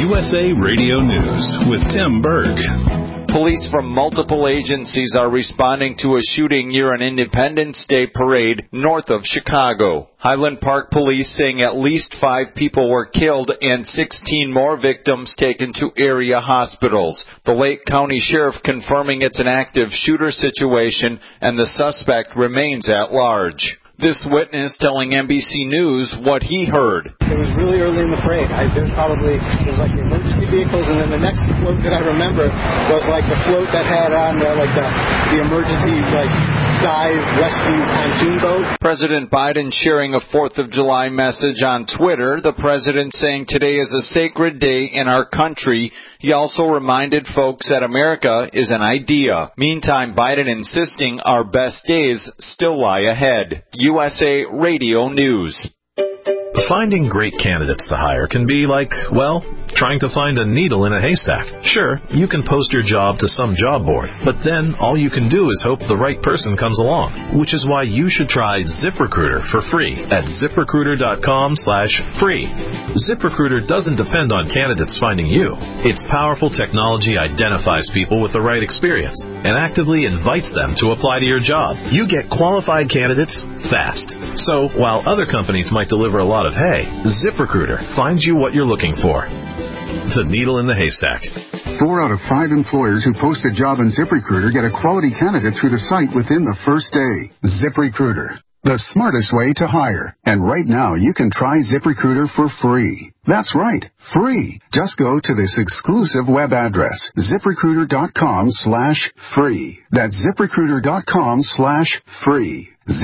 USA Radio News with Tim Berg. Police from multiple agencies are responding to a shooting near an Independence Day parade north of Chicago. Highland Park Police saying at least 5 people were killed and 16 more victims taken to area hospitals. The Lake County Sheriff confirming it's an active shooter situation and the suspect remains at large. This witness telling NBC News what he heard. It was really early in the parade. There was like the emergency vehicles, and then the next float that I remember was like the float that had on the emergency dive rescue pontoon boat. President Biden sharing a 4th of July message on Twitter. The president saying today is a sacred day in our country. He also reminded folks that America is an idea. Meantime, Biden insisting our best days still lie ahead. USA Radio News. Finding great candidates to hire can be like, well, trying to find a needle in a haystack. Sure, you can post your job to some job board, but then all you can do is hope the right person comes along, which is why you should try ZipRecruiter for free at ZipRecruiter.com/free. ZipRecruiter doesn't depend on candidates finding you. Its powerful technology identifies people with the right experience and actively invites them to apply to your job. You get qualified candidates fast. So while other companies might deliver a lot of hay, ZipRecruiter finds you what you're looking for. The needle in the haystack. 4 out of 5 employers who post a job on ZipRecruiter get a quality candidate through the site within the first day. ZipRecruiter, the smartest way to hire. And right now, you can try ZipRecruiter for free. That's right, free. Just go to this exclusive web address, ZipRecruiter.com/free. That's ZipRecruiter.com/free.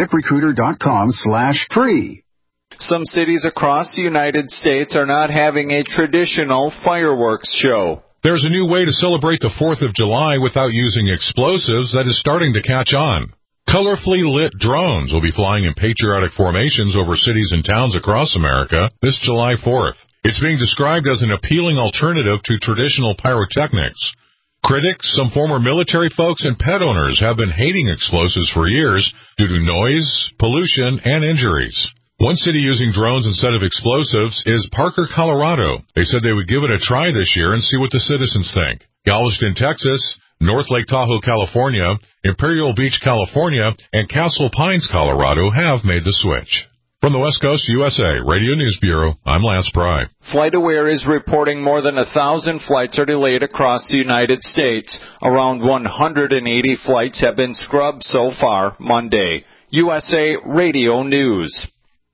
ZipRecruiter.com/free. Some cities across the United States are not having a traditional fireworks show. There's a new way to celebrate the 4th of July without using explosives that is starting to catch on. Colorfully lit drones will be flying in patriotic formations over cities and towns across America this July 4th. It's being described as an appealing alternative to traditional pyrotechnics. Critics, some former military folks, and pet owners have been hating explosives for years due to noise, pollution, and injuries. One city using drones instead of explosives is Parker, Colorado. They said they would give it a try this year and see what the citizens think. Galveston, Texas, North Lake Tahoe, California, Imperial Beach, California, and Castle Pines, Colorado have made the switch. From the West Coast USA Radio News Bureau, I'm Lance Pry. FlightAware is reporting more than 1,000 flights are delayed across the United States. Around 180 flights have been scrubbed so far Monday. USA Radio News.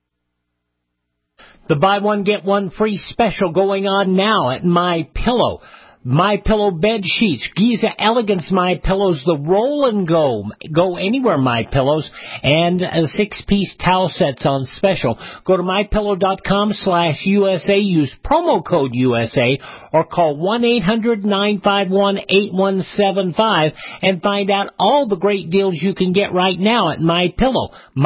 The buy one, get one free special going on now at MyPillow. MyPillow bed sheets, Giza Elegance MyPillows, the roll and go anywhere MyPillows, and 6-piece towel sets on special. Go to MyPillow.com/USA, use promo code USA, or call 1-800-951-8175 and find out all the great deals you can get right now at MyPillow.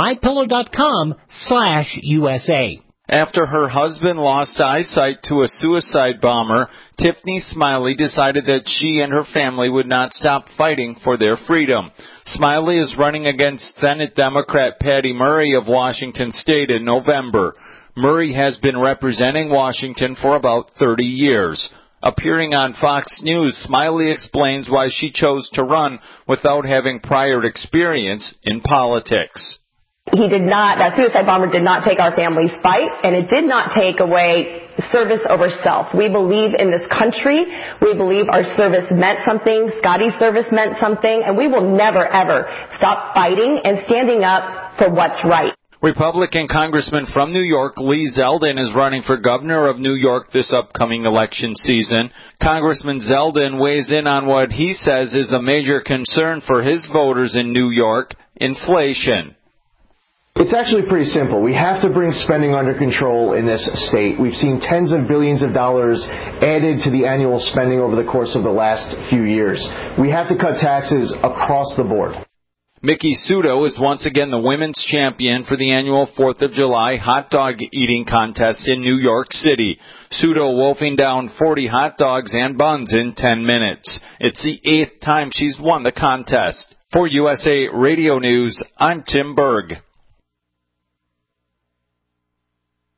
MyPillow.com/USA. After her husband lost eyesight to a suicide bomber, Tiffany Smiley decided that she and her family would not stop fighting for their freedom. Smiley is running against Senate Democrat Patty Murray of Washington State in November. Murray has been representing Washington for about 30 years. Appearing on Fox News, Smiley explains why she chose to run without having prior experience in politics. That suicide bomber did not take our family's fight, and it did not take away service over self. We believe in this country. We believe our service meant something. Scotty's service meant something, and we will never, ever stop fighting and standing up for what's right. Republican Congressman from New York, Lee Zeldin, is running for governor of New York this upcoming election season. Congressman Zeldin weighs in on what he says is a major concern for his voters in New York, inflation. It's actually pretty simple. We have to bring spending under control in this state. We've seen tens of billions of dollars added to the annual spending over the course of the last few years. We have to cut taxes across the board. Miki Sudo is once again the women's champion for the annual 4th of July hot dog eating contest in New York City. Sudo wolfing down 40 hot dogs and buns in 10 minutes. It's the 8th time she's won the contest. For USA Radio News, I'm Tim Berg.